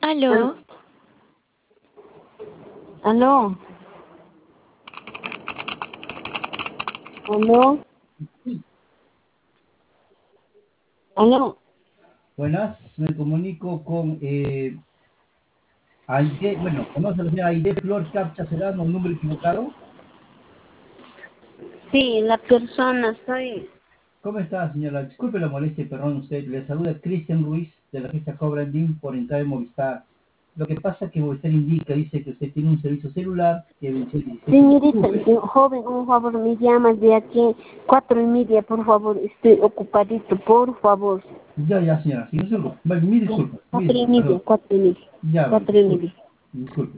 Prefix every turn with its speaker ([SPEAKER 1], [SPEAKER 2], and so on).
[SPEAKER 1] Aló,
[SPEAKER 2] Aló, aló, aló.
[SPEAKER 3] Buenas, me comunico con Aide, bueno, conoce a la señora Aide Flor Capcha Serrano, un número equivocado.
[SPEAKER 2] Sí, la persona soy.
[SPEAKER 3] ¿Cómo está, señora? Disculpe la molestia, perdón usted. Le saluda Cristian Ruiz de la agencia Cobrandín por entrar en Movistar. Lo que pasa es que Movistar dice que usted tiene un servicio celular que venció el 17 de
[SPEAKER 2] Señorita,
[SPEAKER 3] octubre.
[SPEAKER 2] joven, un favor, me llamas de aquí 4:30, por favor. Estoy ocupadito, por favor.
[SPEAKER 3] Ya, señora, sí, no se preocupe. Vale, mi disculpa,
[SPEAKER 2] Cuatro y media,
[SPEAKER 3] perdón.
[SPEAKER 2] 4:30.
[SPEAKER 3] Ya, vale,
[SPEAKER 2] 4:30.
[SPEAKER 3] disculpe.